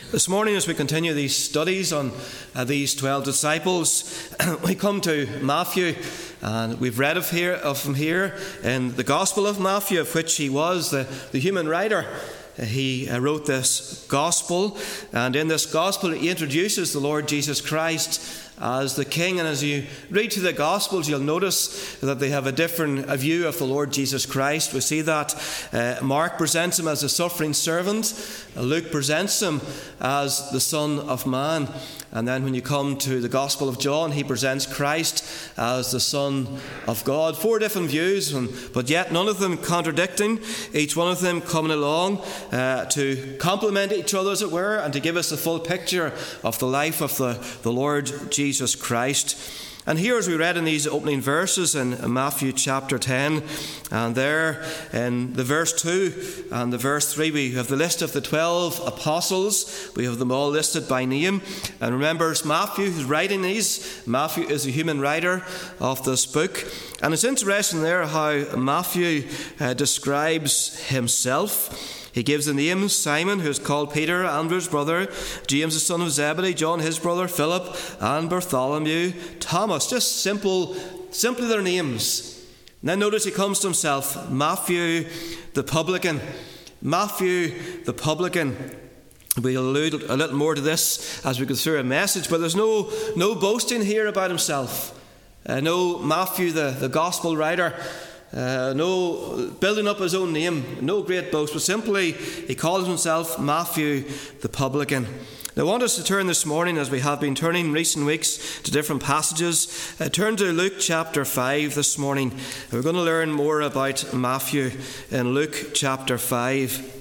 This morning, as we continue these studies on these 12 disciples, we come to Matthew, and we've read of him here in the Gospel of Matthew, of which he was the human writer. He wrote this Gospel, and in this Gospel he introduces the Lord Jesus Christ as the King. And as you read through the Gospels, you'll notice that they have a different view of the Lord Jesus Christ. We see that Mark presents him as a suffering servant, Luke presents him as the Son of Man, and then when you come to the Gospel of John, he presents Christ as the Son of God. 4 different views, but yet none of them contradicting, each one of them coming along to complement each other, as it were, and to give us a full picture of the life of the Lord Jesus Christ. And here, as we read in these opening verses in Matthew chapter 10, and there in the verse 2 and the verse 3, we have the list of the 12 apostles. We have them all listed by name. And remember, it's Matthew who's writing these. Matthew is the human writer of this book. And it's interesting there how Matthew describes himself. He gives the names: Simon, who is called Peter, Andrew's brother; James, the son of Zebedee; John, his brother; Philip, and Bartholomew; Thomas. Just simply their names. And then notice he comes to himself: Matthew the publican. Matthew the publican. We'll allude a little more to this as we go through a message, but there's no boasting here about himself. No Matthew the gospel writer. No building up his own name, no great boast, but simply he calls himself Matthew the publican. Now, I want us to turn this morning, as we have been turning in recent weeks, to different passages. Turn to Luke chapter 5 this morning. We're going to learn more about Matthew in Luke chapter 5.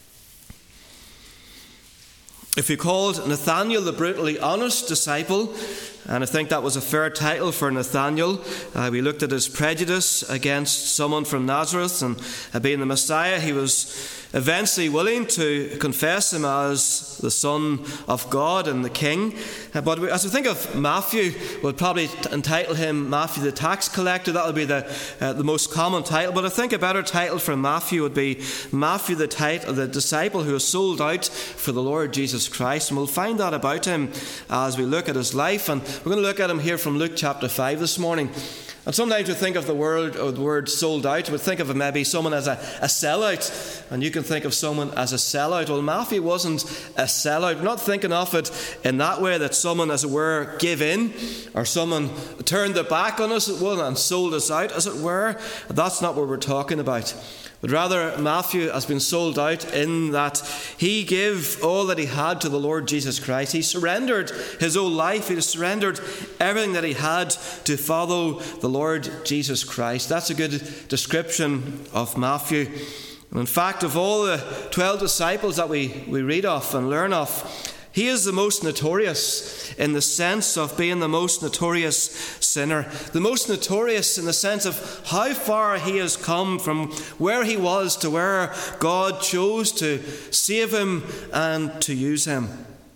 If you called Nathanael the brutally honest disciple, and I think that was a fair title for Nathanael. We looked at his prejudice against someone from Nazareth, and being the Messiah, he was eventually willing to confess him as the Son of God and the King. But as we think of Matthew, we'll probably entitle him Matthew the tax collector. That would be the most common title. But I think a better title for Matthew would be Matthew the disciple who was sold out for the Lord Jesus Christ. And we'll find that about him as we look at his life. And we're going to look at him here from Luke chapter 5 this morning. And sometimes we think of the word sold out, we think of maybe someone as a sellout, and you can think of someone as a sellout. Well, Matthew wasn't a sellout. We're not thinking of it in that way, that someone, as it were, gave in, or someone turned their back on us, and sold us out, as it were. That's not what we're talking about. But rather, Matthew has been sold out in that he gave all that he had to the Lord Jesus Christ. He surrendered his whole life. He surrendered everything that he had to follow the Lord Jesus Christ. That's a good description of Matthew. And in fact, of all the 12 disciples that we read of and learn of, he is the most notorious in the sense of being the most notorious sinner. The most notorious in the sense of how far he has come from where he was to where God chose to save him and to use him.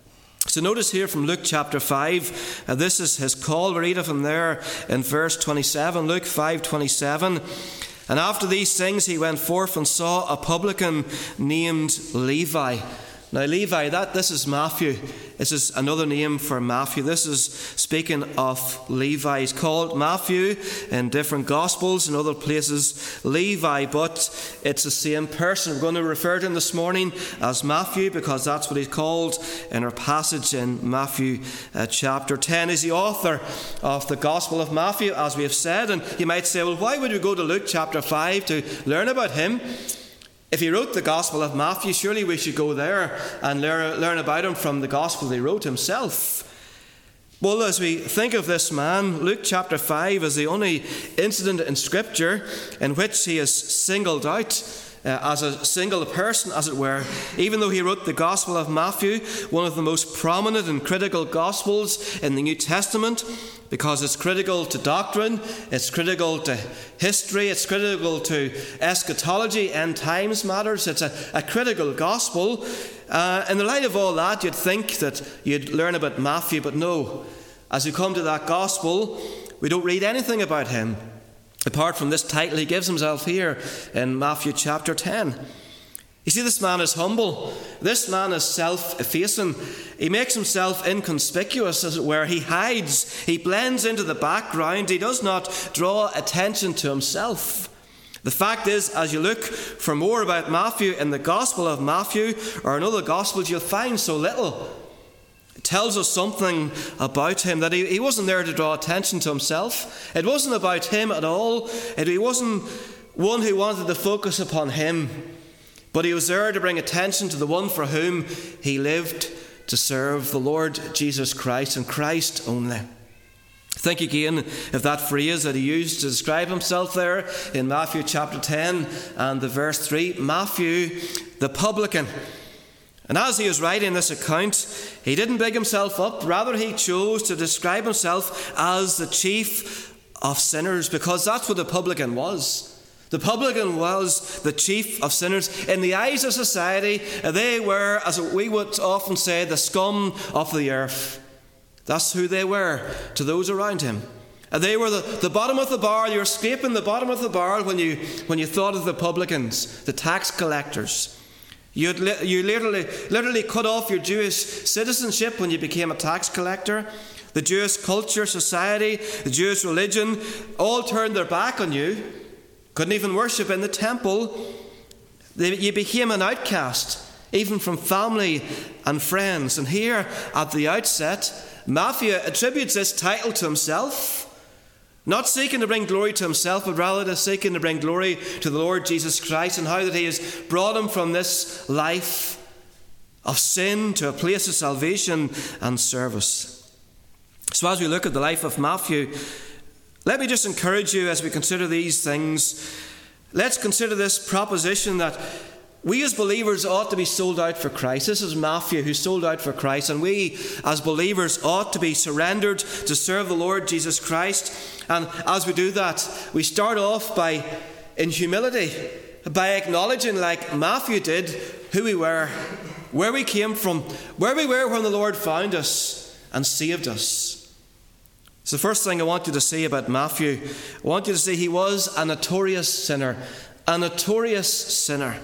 So notice here from Luke chapter 5, this is his call. We read of him there in verse 27, Luke 5:27. And after these things he went forth and saw a publican named Levi. Now, Levi, this is Matthew. This is another name for Matthew. This is speaking of Levi. He's called Matthew in different Gospels and other places Levi, but it's the same person. We're going to refer to him this morning as Matthew because that's what he's called in our passage in Matthew chapter 10. He's the author of the Gospel of Matthew, as we have said. And you might say, well, why would we go to Luke chapter 5 to learn about him? If he wrote the Gospel of Matthew, surely we should go there and learn about him from the Gospel he wrote himself. Well, as we think of this man, Luke chapter 5 is the only incident in Scripture in which he is singled out as a single person, as it were. Even though he wrote the Gospel of Matthew, one of the most prominent and critical Gospels in the New Testament, because it's critical to doctrine, it's critical to history, it's critical to eschatology, end times matters. It's a critical Gospel. In the light of all that, you'd think that you'd learn about Matthew, but no. As you come to that Gospel, we don't read anything about him, apart from this title he gives himself here in Matthew chapter 10. You see, this man is humble. This man is self-effacing. He makes himself inconspicuous, as it were. He hides. He blends into the background. He does not draw attention to himself. The fact is, as you look for more about Matthew in the Gospel of Matthew or in other Gospels, you'll find so little. It tells us something about him, that he wasn't there to draw attention to himself. It wasn't about him at all. He wasn't one who wanted to focus upon him. But he was there to bring attention to the one for whom he lived to serve, the Lord Jesus Christ, and Christ only. Think again of that phrase that he used to describe himself there in Matthew chapter 10 and the verse 3, Matthew the publican. And as he was writing this account, he didn't big himself up. Rather, he chose to describe himself as the chief of sinners, because that's what the publican was. The publican was the chief of sinners. In the eyes of society, they were, as we would often say, the scum of the earth. That's who they were to those around him. They were the bottom of the barrel. You were scraping the bottom of the barrel when you thought of the publicans, the tax collectors. You literally cut off your Jewish citizenship when you became a tax collector. The Jewish culture, society, the Jewish religion all turned their back on you. Couldn't even worship in the temple. You became an outcast, even from family and friends. And here at the outset, Matthew attributes this title to himself, not seeking to bring glory to himself, but rather seeking to bring glory to the Lord Jesus Christ, and how that he has brought him from this life of sin to a place of salvation and service. So as we look at the life of Matthew, let me just encourage you as we consider these things. Let's consider this proposition that we as believers ought to be sold out for Christ. This is Matthew who sold out for Christ, and we as believers ought to be surrendered to serve the Lord Jesus Christ. And as we do that, we start off in humility, by acknowledging, like Matthew did, who we were, where we came from, where we were when the Lord found us and saved us. So the first thing I want you to see about Matthew, I want you to see he was a notorious sinner. A notorious sinner.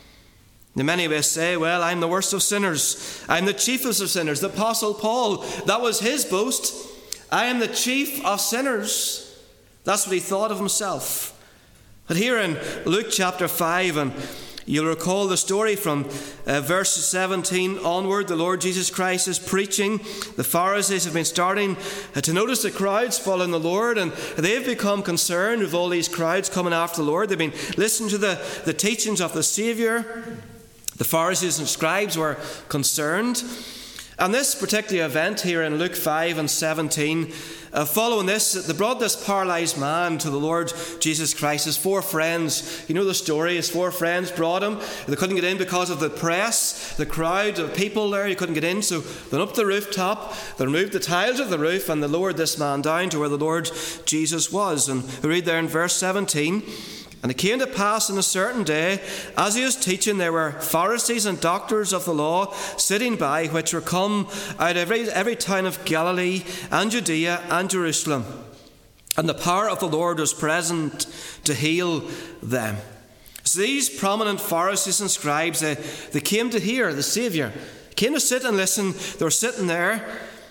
Now many of us say, well, I'm the worst of sinners. I'm the chiefest of sinners. The Apostle Paul, that was his boast. I am the chief of sinners. That's what he thought of himself. But here in Luke chapter 5, and you'll recall the story from verse 17 onward. The Lord Jesus Christ is preaching. The Pharisees have been starting to notice the crowds following the Lord, and they've become concerned with all these crowds coming after the Lord. They've been listening to the teachings of the Saviour. The Pharisees and scribes were concerned. And this particular event here in Luke 5 and 17, following this, they brought this paralysed man to the Lord Jesus Christ. His four friends, you know the story, his four friends brought him. They couldn't get in because of the press, the crowd of people there. You couldn't get in, so they went up the rooftop, they removed the tiles of the roof, and they lowered this man down to where the Lord Jesus was. And we read there in verse 17, and it came to pass on a certain day, as he was teaching, there were Pharisees and doctors of the law sitting by, which were come out of every town of Galilee and Judea and Jerusalem. And the power of the Lord was present to heal them. So these prominent Pharisees and scribes, they came to hear the Saviour, came to sit and listen. They were sitting there.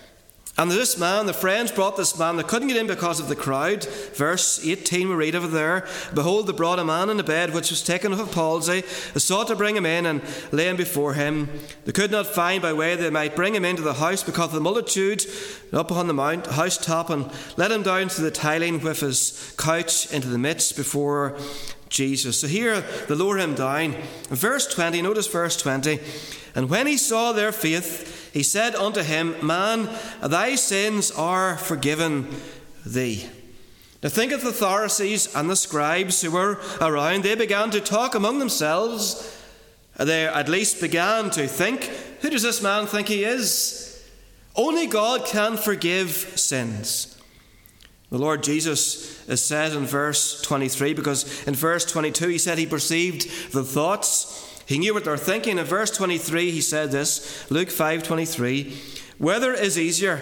And this man, the friends brought this man. They couldn't get in because of the crowd. Verse 18, we read over there. Behold, they brought a man in a bed which was taken of a palsy. They sought to bring him in and lay him before him. They could not find by way they might bring him into the house because of the multitude up on the house top, and let him down to the tiling with his couch into the midst before Jesus. So here they lower him down. Verse 20, notice verse 20. And when he saw their faith, he said unto him, Man, thy sins are forgiven thee. Now think of the Pharisees and the scribes who were around. They began to talk among themselves. They at least began to think, who does this man think he is? Only God can forgive sins. The Lord Jesus is said in verse 23, because in verse 22 he said he perceived the thoughts. He knew what they're thinking. In verse 23 he said this, Luke 5:23, whether it is easier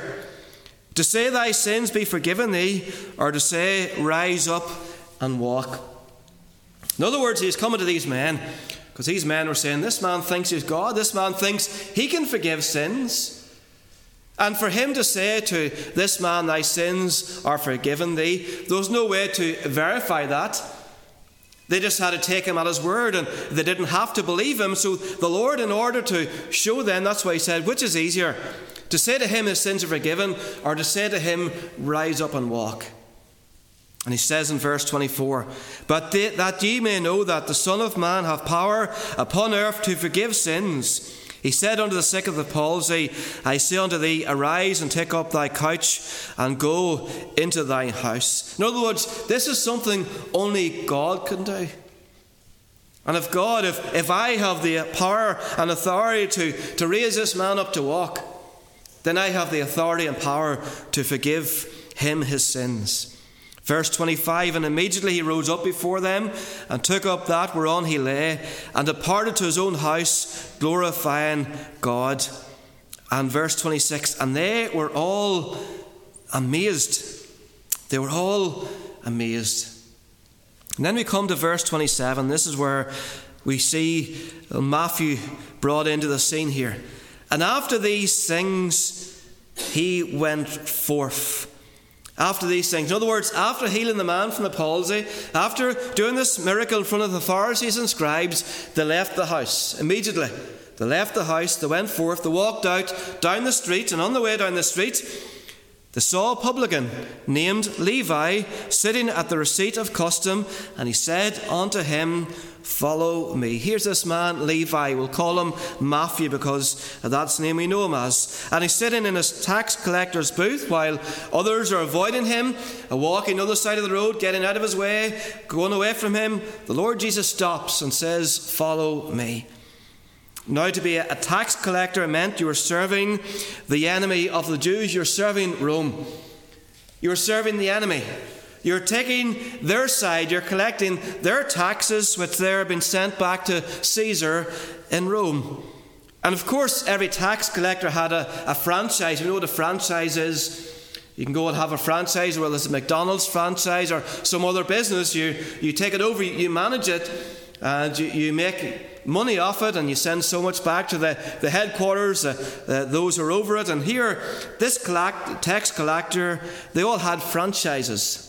to say thy sins be forgiven thee, or to say rise up and walk. In other words, he's coming to these men Because these men were saying, this man thinks he's God. This man thinks he can forgive sins. And for him to say to this man, thy sins are forgiven thee, there was no way to verify that. They just had to take him at his word, and they didn't have to believe him. So the Lord, in order to show them, that's why he said, which is easier, to say to him his sins are forgiven, or to say to him, rise up and walk? And he says in verse 24, but that ye may know that the Son of Man hath power upon earth to forgive sins. He said unto the sick of the palsy, I say unto thee, arise and take up thy couch and go into thine house. In other words, this is something only God can do. And if God, if I have the power and authority to raise this man up to walk, then I have the authority and power to forgive him his sins. Verse 25, and immediately he rose up before them, and took up that whereon he lay, and departed to his own house, glorifying God. And verse 26, and they were all amazed. They were all amazed. And then we come to verse 27. This is where we see Matthew brought into the scene here. And after these things he went forth. After these things. In other words, after healing the man from the palsy, after doing this miracle in front of the Pharisees and scribes, they left the house immediately. They left the house, they went forth, they walked out down the street, and on the way down the street, they saw a publican named Levi sitting at the receipt of custom, and he said unto him, follow me. Here's this man, Levi. We'll call him Matthew because that's the name we know him as. And he's sitting in his tax collector's booth while others are avoiding him, walking the other side of the road, getting out of his way, going away from him. The Lord Jesus stops and says, follow me. Now, to be a tax collector meant you were serving the enemy of the Jews. You're serving Rome. You're serving the enemy. You're taking their side. You're collecting their taxes, which they have been sent back to Caesar in Rome. And of course, every tax collector had a franchise. You know what a franchise is? You can go and have a franchise, whether it's a McDonald's franchise or some other business. You take it over, you manage it, and you make money off it, and you send so much back to the headquarters, those who are over it. And here, this tax collector, they all had franchises.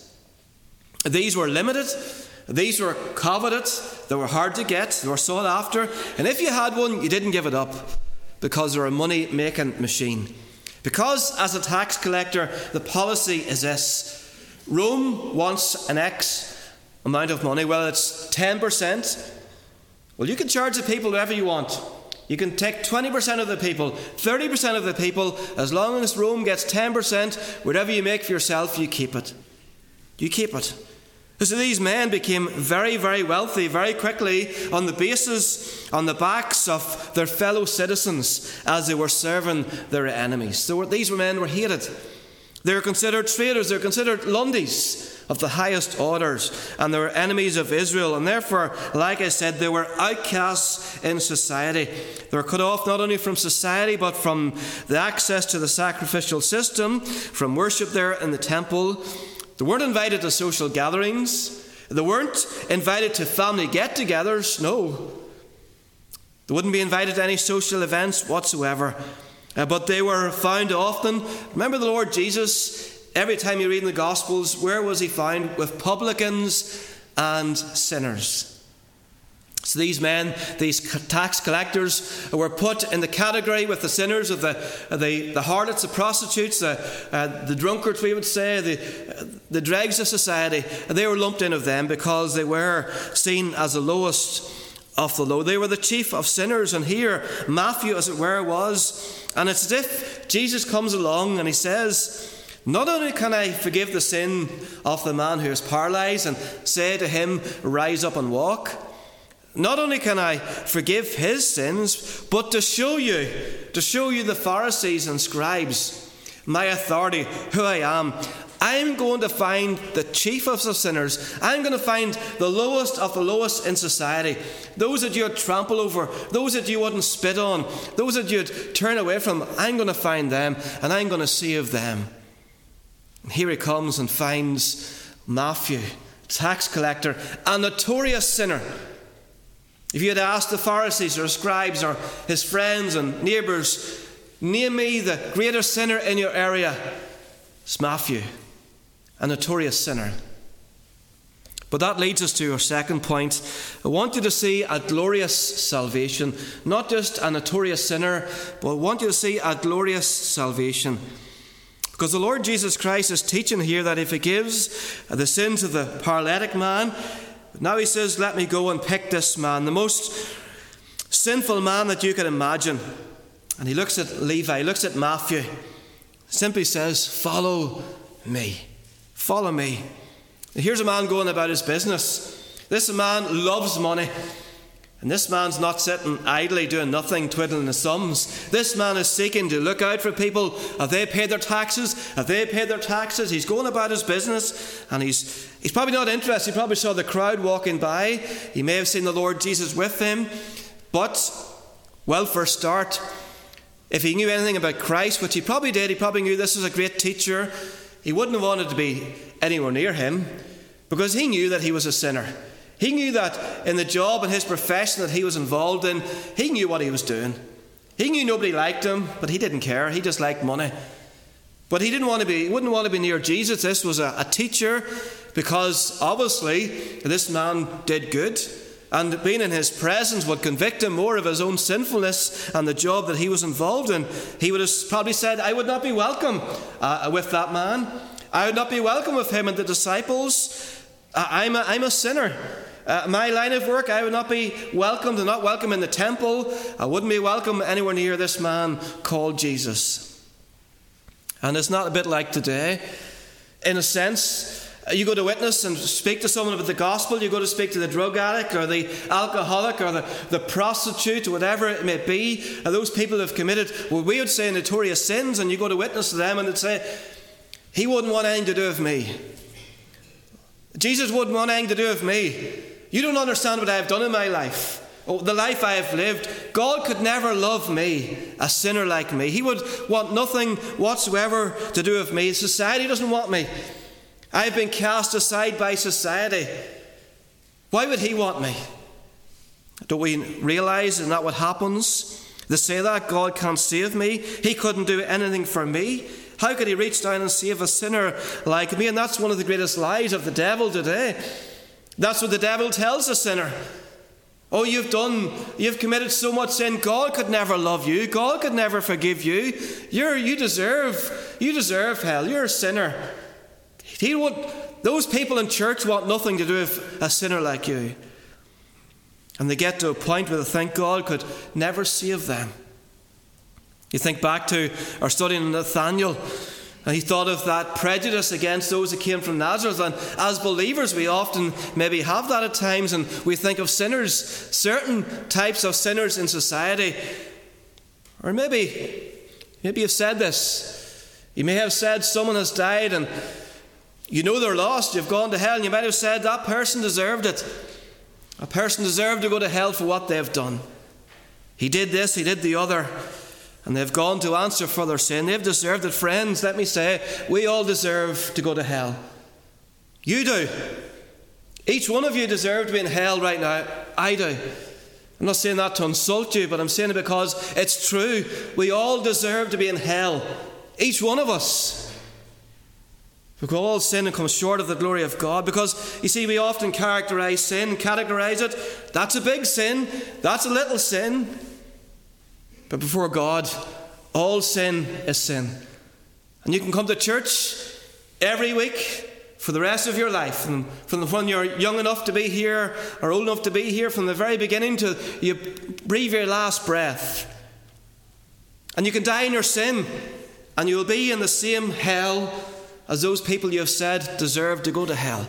These were limited, these were coveted, they were hard to get, they were sought after. And if you had one, you didn't give it up because they're a money-making machine. Because as a tax collector, the policy is this: Rome wants an X amount of money, whether it's 10%. Well, you can charge the people whatever you want. You can take 20% of the people, 30% of the people. As long as Rome gets 10%, whatever you make for yourself, you keep it. You keep it. So these men became very, very wealthy very quickly on the backs of their fellow citizens as they were serving their enemies. So these men were hated. They were considered traitors. They were considered Lundies of the highest orders, and they were enemies of Israel. And therefore, like I said, they were outcasts in society. They were cut off not only from society, but from the access to the sacrificial system, from worship there in the temple. They weren't invited to social gatherings. They weren't invited to family get-togethers. No. They wouldn't be invited to any social events whatsoever. But they were found often. Remember the Lord Jesus, every time you read in the Gospels, where was he found? With publicans and sinners. So these men, these tax collectors, were put in the category with the sinners of the harlots, the prostitutes, the drunkards, we would say, the dregs of society. They were lumped in with them because they were seen as the lowest of the low. They were the chief of sinners. And here, Matthew, as it were, was. And it's as if Jesus comes along and he says, not only can I forgive the sin of the man who is paralyzed and say to him, rise up and walk. Not only can I forgive his sins, but to show you the Pharisees and scribes, my authority, who I am. I'm going to find the chief of the sinners. I'm going to find the lowest of the lowest in society. Those that you would trample over, those that you wouldn't spit on, those that you'd turn away from. I'm going to find them, and I'm going to save them. And here he comes and finds Matthew, tax collector, a notorious sinner. If you had asked the Pharisees or scribes or his friends and neighbours, name me the greatest sinner in your area, it's Matthew, a notorious sinner. But that leads us to our second point. I want you to see a glorious salvation. Not just a notorious sinner, but I want you to see a glorious salvation. Because the Lord Jesus Christ is teaching here that he forgives the sins of the paralytic man. Now he says, let me go and pick this man, the most sinful man that you can imagine. And he looks at Levi, looks at Matthew, simply says, follow me. Follow me. Here's a man going about his business. This man loves money. And this man's not sitting idly doing nothing, twiddling his thumbs. This man is seeking to look out for people. Have they paid their taxes? Have they paid their taxes? He's going about his business, and he's probably not interested. He probably saw the crowd walking by. He may have seen the Lord Jesus with him. But, well, for a start, if he knew anything about Christ, which he probably did, he probably knew this was a great teacher, he wouldn't have wanted to be anywhere near him, because he knew that he was a sinner. He knew that in the job and his profession that he was involved in, he knew what he was doing. He knew nobody liked him, but he didn't care. He just liked money. But he wouldn't want to be near Jesus. This was a teacher, because obviously this man did good, and being in his presence would convict him more of his own sinfulness and the job that he was involved in. He would have probably said, I would not be welcome with that man. I would not be welcome with him and the disciples. I'm a sinner. My line of work, I would not be welcomed and not welcome in the temple. I wouldn't be welcome anywhere near this man called Jesus. And it's not a bit like today. In a sense, you go to witness and speak to someone about the gospel. You go to speak to the drug addict or the alcoholic or the prostitute, whatever it may be. And those people have committed, well, we would say, notorious sins. And you go to witness to them and they'd say, he wouldn't want anything to do with me. Jesus wouldn't want anything to do with me. You don't understand what I have done in my life. The life I have lived. God could never love me, a sinner like me. He would want nothing whatsoever to do with me. Society doesn't want me. I've been cast aside by society. Why would he want me? Don't we realize isn't that what happens? They say that God can't save me. He couldn't do anything for me. How could he reach down and save a sinner like me? And that's one of the greatest lies of the devil today. That's what the devil tells a sinner. Oh, you've committed so much sin. God could never love you. God could never forgive you. You deserve hell. You're a sinner. Those people in church want nothing to do with a sinner like you. And they get to a point where they think God could never save them. You think back to our study in Nathaniel, and he thought of that prejudice against those who came from Nazareth. And as believers, we often maybe have that at times, and we think of sinners, certain types of sinners in society. Or maybe you've said this. You may have said someone has died and you know they're lost, you've gone to hell, and you might have said that person deserved it. A person deserved to go to hell for what they've done. He did this, he did the other. And they've gone to answer for their sin. They've deserved it. Friends, let me say, we all deserve to go to hell. You do. Each one of you deserve to be in hell right now. I do. I'm not saying that to insult you, but I'm saying it because it's true. We all deserve to be in hell. Each one of us. Because all sin and come short of the glory of God. Because, you see, we often categorize sin, categorize it. That's a big sin. That's a little sin. But before God, all sin is sin. And you can come to church every week for the rest of your life. And from when you're young enough to be here or old enough to be here, from the very beginning to you breathe your last breath. And you can die in your sin, and you will be in the same hell as those people you have said deserve to go to hell.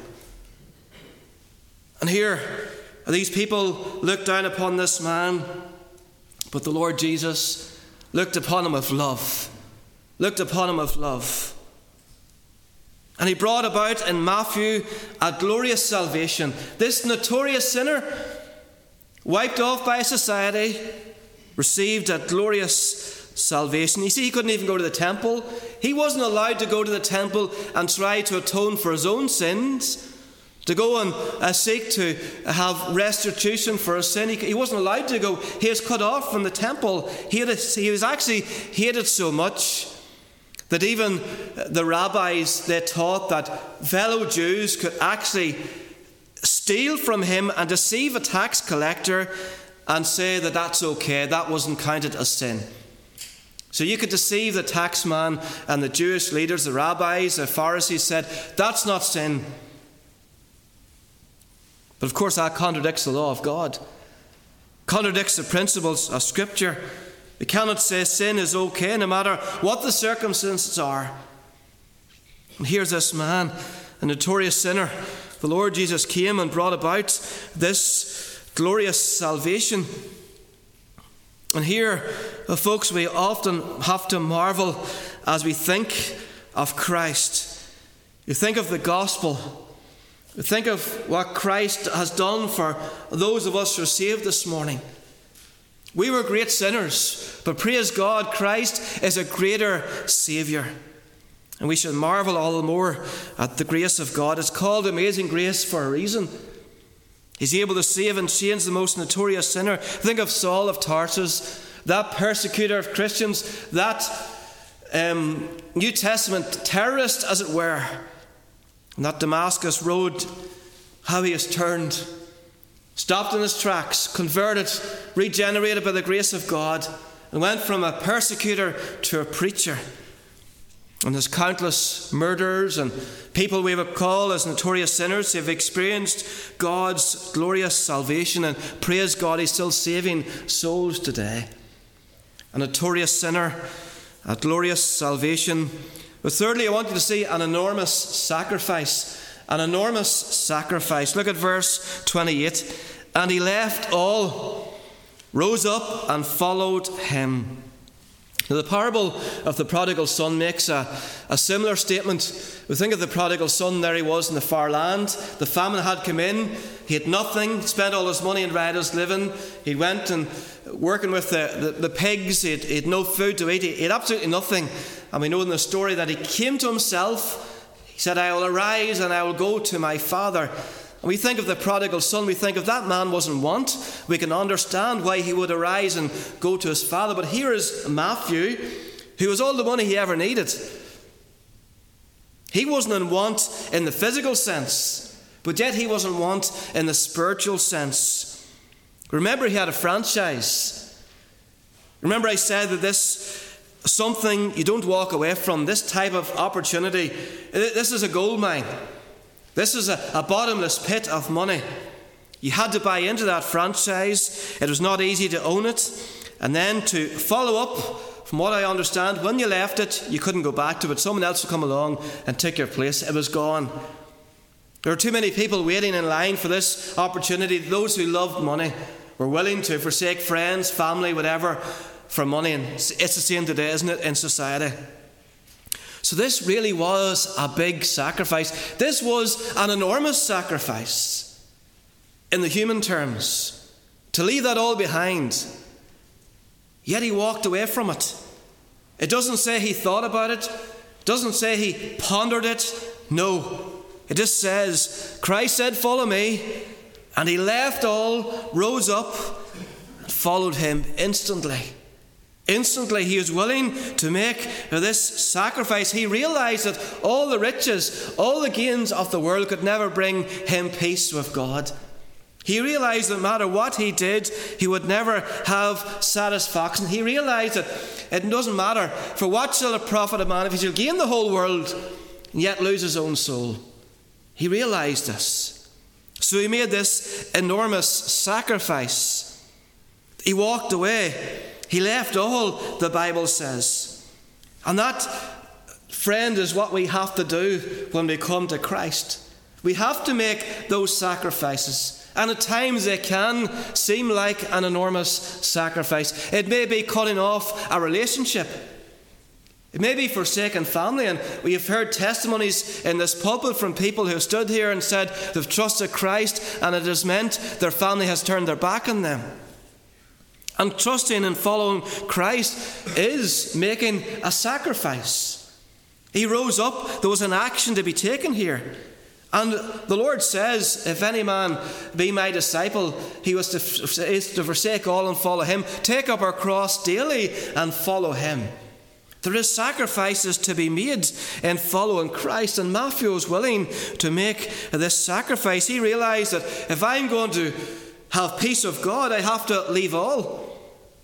And here, these people look down upon this man. But the Lord Jesus looked upon him with love. Looked upon him with love. And he brought about in Matthew a glorious salvation. This notorious sinner, wiped off by society, received a glorious salvation. You see, he couldn't even go to the temple. He wasn't allowed to go to the temple and try to atone for his own sins. to go and seek to have restitution for his sin. He wasn't allowed to go. He was cut off from the temple. He was actually hated so much that even the rabbis, they taught that fellow Jews could actually steal from him and deceive a tax collector and say that that's okay, that wasn't counted as sin. So you could deceive the taxman, and the Jewish leaders, the rabbis, the Pharisees said, that's not sin. But of course that contradicts the law of God, contradicts the principles of Scripture. We cannot say sin is okay no matter what the circumstances are. And here's this man, a notorious sinner. The Lord Jesus came and brought about this glorious salvation. And here, folks, we often have to marvel as we think of Christ. You think of the gospel. Think of what Christ has done for those of us who are saved this morning. We were great sinners, but praise God, Christ is a greater Saviour. And we should marvel all the more at the grace of God. It's called amazing grace for a reason. He's able to save and change the most notorious sinner. Think of Saul of Tarsus, that persecutor of Christians, that New Testament terrorist, as it were. On that Damascus road, how he has turned, stopped in his tracks, converted, regenerated by the grace of God, and went from a persecutor to a preacher. And there's countless murderers and people we would call as notorious sinners who have experienced God's glorious salvation, and praise God, He's still saving souls today. A notorious sinner, a glorious salvation. But thirdly, I want you to see an enormous sacrifice. An enormous sacrifice. Look at verse 28. And he left all, rose up and followed him. Now, the parable of the prodigal son makes a similar statement. We think of the prodigal son. There he was in the far land. The famine had come in. He had nothing, spent all his money in riotous living. He went and working with the pigs. He had no food to eat. He had absolutely nothing. And we know in the story that he came to himself. He said, I will arise and I will go to my father. And we think of the prodigal son. We think if that man was in want, we can understand why he would arise and go to his father. But here is Matthew, who has all the money he ever needed. He wasn't in want in the physical sense, but yet he was in want in the spiritual sense. Remember, he had a franchise. Remember, I said that this something you don't walk away from, this type of opportunity. This is a gold mine. This is a bottomless pit of money. You had to buy into that franchise. It was not easy to own it. And then to follow up, from what I understand, when you left it, you couldn't go back to it. Someone else would come along and take your place. It was gone. There were too many people waiting in line for this opportunity. Those who loved money were willing to forsake friends, family, whatever, for money. And it's the same today, isn't it, in society? So this really was a big sacrifice. This was an enormous sacrifice in the human terms, to leave that all behind. Yet he walked away from it. It doesn't say he thought about it. It doesn't say he pondered it. No. It just says, Christ said, follow me. And he left all, rose up, and followed him instantly. Instantly, he was willing to make this sacrifice. He realized that all the riches, all the gains of the world could never bring him peace with God. He realized that no matter what he did, he would never have satisfaction. He realized that it doesn't matter, for what shall it profit a man if he shall gain the whole world and yet lose his own soul? He realized this. So he made this enormous sacrifice. He walked away. He left all, the Bible says. And that, friend, is what we have to do when we come to Christ. We have to make those sacrifices. And at times they can seem like an enormous sacrifice. It may be cutting off a relationship. It may be forsaking family. And we have heard testimonies in this pulpit from people who have stood here and said they've trusted Christ and it has meant their family has turned their back on them. And trusting and following Christ is making a sacrifice. He rose up. There was an action to be taken here. And the Lord says, if any man be my disciple, he is to forsake all and follow him. Take up our cross daily and follow him. There is sacrifices to be made in following Christ, and Matthew was willing to make this sacrifice. He realized that if I'm going to have peace of God, I have to leave all.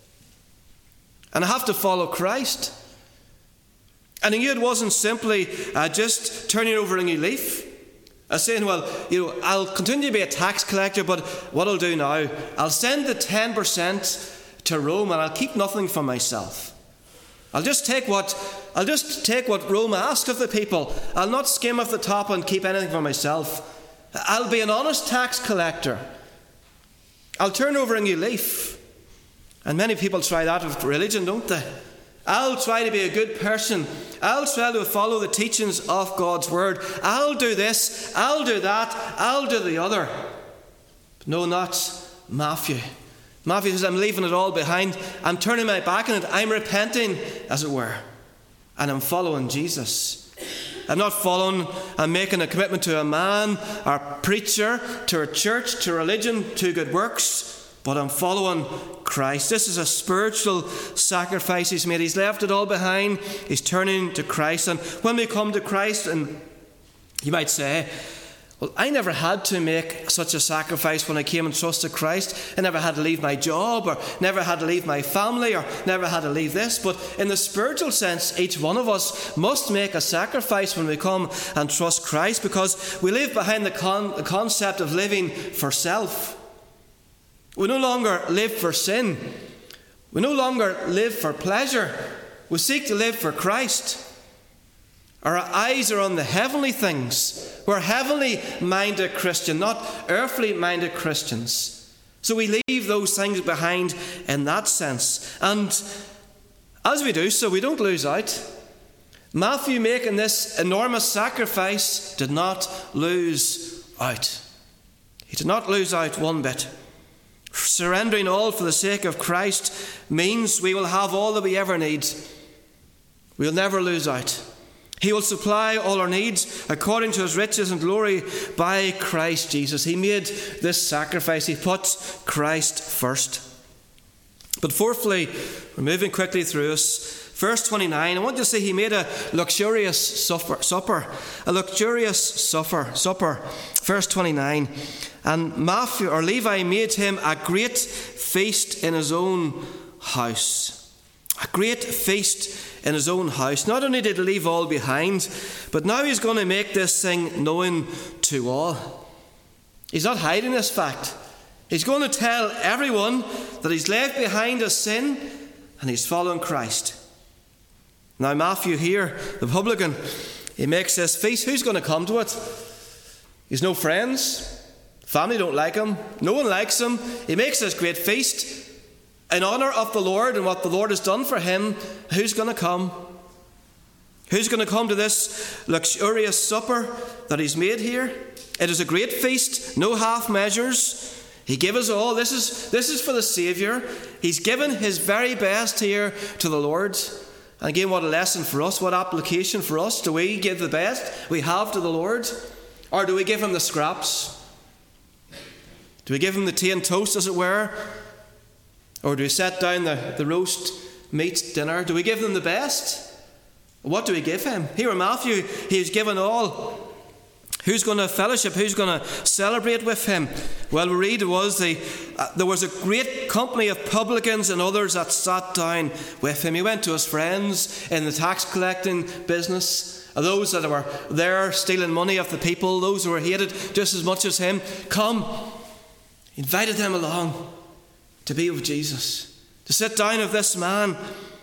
And I have to follow Christ. And he knew it wasn't simply just turning over a new leaf. Saying, well, I'll continue to be a tax collector, but what I'll do now, I'll send the 10% to Rome and I'll keep nothing for myself. I'll just take what Rome asks of the people. I'll not skim off the top and keep anything for myself. I'll be an honest tax collector. I'll turn over a new leaf. And many people try that with religion, don't they? I'll try to be a good person. I'll try to follow the teachings of God's word. I'll do this, I'll do that, I'll do the other. But no, not Matthew. Matthew says, I'm leaving it all behind. I'm turning my back on it. I'm repenting, as it were. And I'm following Jesus. I'm not following and making a commitment to a man, or a preacher, to a church, to religion, to good works. But I'm following Christ. This is a spiritual sacrifice he's made. He's left it all behind. He's turning to Christ. And when we come to Christ, and you might say, well, I never had to make such a sacrifice when I came and trusted Christ. I never had to leave my job, or never had to leave my family, or never had to leave this. But in the spiritual sense, each one of us must make a sacrifice when we come and trust Christ, because we leave behind the concept of living for self. We no longer live for sin. We no longer live for pleasure. We seek to live for Christ. Our eyes are on the heavenly things. We're heavenly minded Christians, not earthly minded Christians. So we leave those things behind in that sense. And as we do so, we don't lose out. Matthew, making this enormous sacrifice, did not lose out. He did not lose out one bit. Surrendering all for the sake of Christ means we will have all that we ever need. We'll never lose out. He will supply all our needs according to his riches and glory by Christ Jesus. He made this sacrifice. He put Christ first. But fourthly, we're moving quickly through us. Verse 29, I want to say he made a luxurious supper. A luxurious supper. Verse 29. And Matthew or Levi made him a great feast in his own house. A great feast in his own house. Not only did he leave all behind, but now he's going to make this thing known to all. He's not hiding this fact. He's going to tell everyone that he's left behind a sin and he's following Christ. Now Matthew here, the publican, he makes this feast. Who's going to come to it? He's no friends. Family don't like him. No one likes him. He makes this great feast in honour of the Lord and what the Lord has done for him. Who's going to come? Who's going to come to this luxurious supper that he's made here? It is a great feast, no half measures. He gave us all. This is for the Saviour. He's given his very best here to the Lord. And again, what a lesson for us, what application for us. Do we give the best we have to the Lord? Or do we give him the scraps? Do we give him the tea and toast, as it were? Or do we set down the roast meat dinner? Do we give them the best? What do we give him? Here in Matthew, he's given all. Who's going to fellowship? Who's going to celebrate with him? Well, we read there was a great company of publicans and others that sat down with him. He went to his friends in the tax collecting business, those that were there stealing money off the people, those who were hated just as much as him. Come. He invited them along to be with Jesus, to sit down with this man.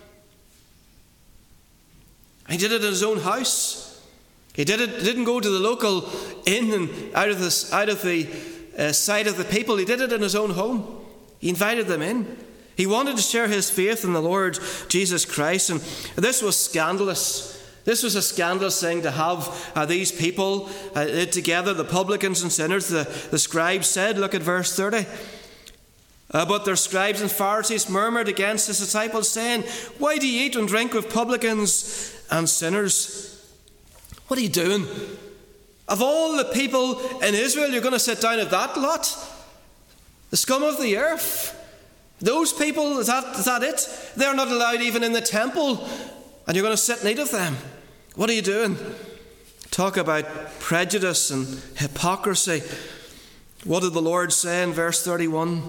He did it in his own house. He didn't go to the local inn and out of the sight of the people. He did it in his own home. He invited them in. He wanted to share his faith in the Lord Jesus Christ. And this was scandalous. This was a scandalous thing to have these people together, the publicans and sinners. The scribes said, look at verse 30. But their scribes and Pharisees murmured against his disciples, saying, why do you eat and drink with publicans and sinners? What are you doing? Of all the people in Israel, you're going to sit down at that lot? The scum of the earth? Those people, is that it? They're not allowed even in the temple, and you're going to sit and eat of them. What are you doing? Talk about prejudice and hypocrisy. What did the Lord say in verse 31?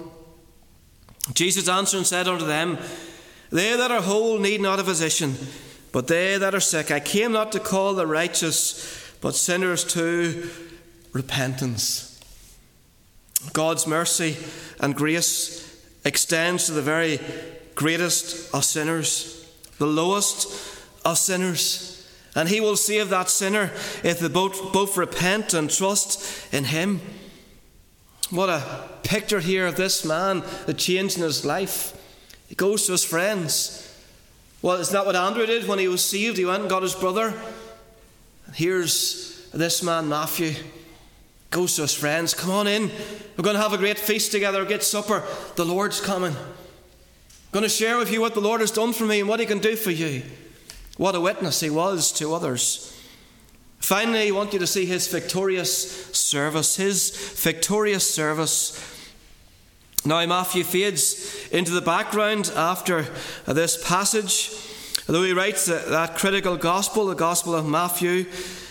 Jesus answered and said unto them, They that are whole need not a physician, but they that are sick. I came not to call the righteous, but sinners to repentance. God's mercy and grace extends to the very greatest of sinners, the lowest of sinners. And he will save that sinner if they both repent and trust in him. What a picture here of this man, the change in his life. He goes to his friends. Well, isn't that what Andrew did when he was saved? He went and got his brother. Here's this man, Matthew, goes to his friends. Come on in. We're going to have a great feast together, a great supper. The Lord's coming. I'm going to share with you what the Lord has done for me and what he can do for you. What a witness he was to others. Finally, I want you to see his victorious service. His victorious service. Now, Matthew fades into the background after this passage. Although he writes that critical gospel, the Gospel of Matthew,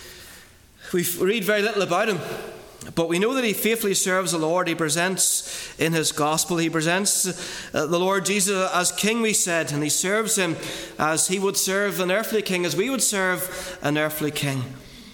we read very little about him. But we know that he faithfully serves the Lord. He presents in his gospel, he presents the Lord Jesus as king, we said, and he serves him as he would serve an earthly king, as we would serve an earthly king.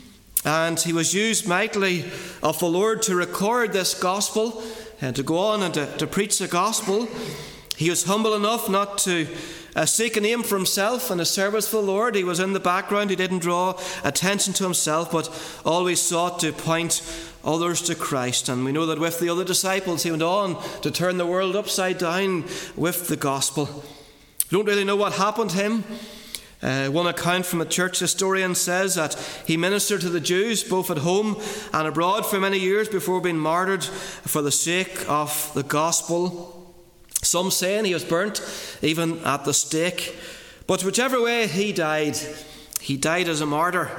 And he was used mightily of the Lord to record this gospel and to go on and to preach the gospel. He was humble enough not to seek a name for himself and a service for the Lord. He was in the background. He didn't draw attention to himself, but always sought to point others to Christ. And we know that with the other disciples, he went on to turn the world upside down with the gospel. We don't really know what happened to him. One account from a church historian says that he ministered to the Jews both at home and abroad for many years before being martyred for the sake of the gospel. Some saying he was burnt even at the stake. But whichever way he died as a martyr.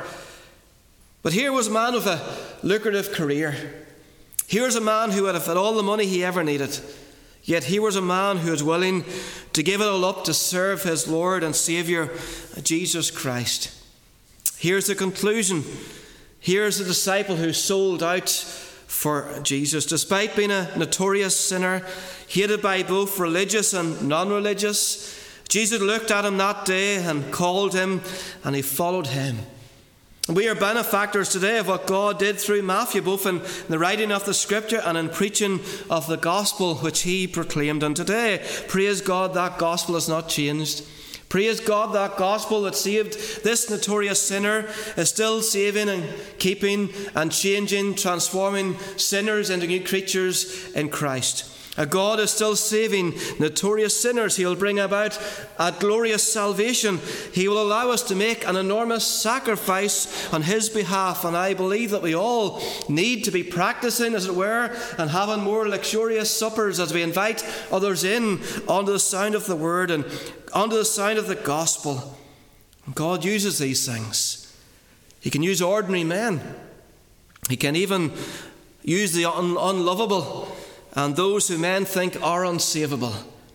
But here was a man with a lucrative career. Here was a man who had all the money he ever needed. Yet he was a man who was willing to give it all up to serve his Lord and Saviour, Jesus Christ. Here's the conclusion. Here's a disciple who sold out for Jesus. Despite being a notorious sinner, hated by both religious and non-religious, Jesus looked at him that day and called him, and he followed him. We are benefactors today of what God did through Matthew, both in the writing of the Scripture and in preaching of the gospel which he proclaimed. And today, praise God, that gospel has not changed. Praise God, that gospel that saved this notorious sinner is still saving and keeping and changing, transforming sinners into new creatures in Christ. God is still saving notorious sinners. He will bring about a glorious salvation. He will allow us to make an enormous sacrifice on his behalf. And I believe that we all need to be practicing, as it were, and having more luxurious suppers as we invite others in onto the sound of the word and onto the sound of the gospel. God uses these things. He can use ordinary men. He can even use the unlovable and those who men think are unsavable.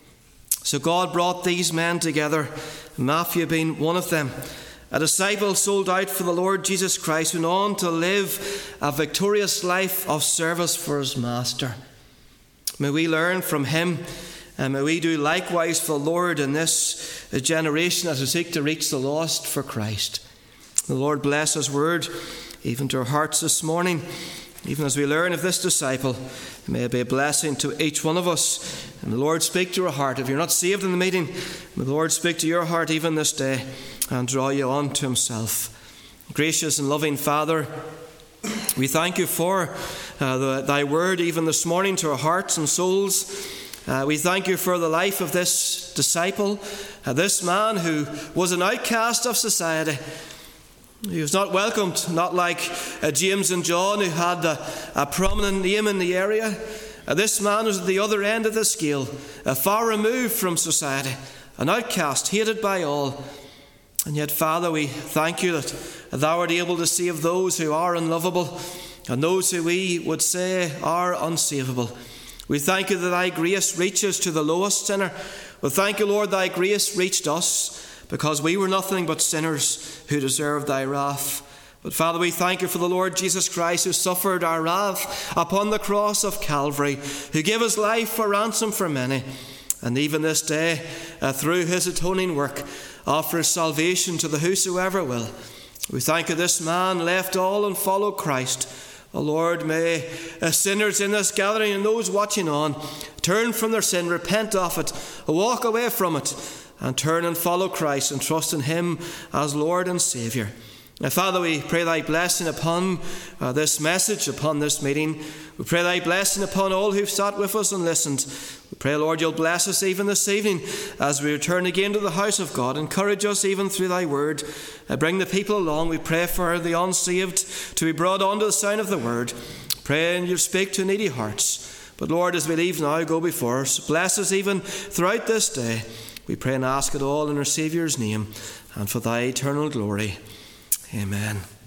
So God brought these men together, Matthew being one of them. A disciple sold out for the Lord Jesus Christ, went on to live a victorious life of service for his master. May we learn from him, and may we do likewise for the Lord in this generation as we seek to reach the lost for Christ. The Lord bless his word, even to our hearts this morning. Even as we learn of this disciple, may it be a blessing to each one of us. And the Lord speak to our heart. If you're not saved in the meeting, may the Lord speak to your heart even this day and draw you on to himself. Gracious and loving Father, we thank you for thy word even this morning to our hearts and souls. We thank you for the life of this disciple, this man who was an outcast of society. He was not welcomed, not like James and John, who had a prominent name in the area. This man was at the other end of the scale, far removed from society, an outcast, hated by all. And yet, Father, we thank you that thou art able to save those who are unlovable and those who we would say are unsavable. We thank you that thy grace reaches to the lowest sinner. We thank you, Lord, thy grace reached us because we were nothing but sinners who deserved thy wrath. But Father, we thank you for the Lord Jesus Christ, who suffered our wrath upon the cross of Calvary, who gave his life for ransom for many, and even this day, through his atoning work, offers salvation to the whosoever will. We thank you this man left all and followed Christ. O Lord, may sinners in this gathering and those watching on turn from their sin, repent of it, walk away from it, and turn and follow Christ and trust in him as Lord and Saviour. Now, Father, we pray thy blessing upon this message, upon this meeting. We pray thy blessing upon all who've sat with us and listened. We pray, Lord, you'll bless us even this evening as we return again to the house of God. Encourage us even through thy word. Bring the people along. We pray for the unsaved to be brought onto the sound of the word. Pray and you speak to needy hearts. But Lord, as we leave now, go before us. Bless us even throughout this day. We pray and ask it all in our Saviour's name and for thy eternal glory. Amen.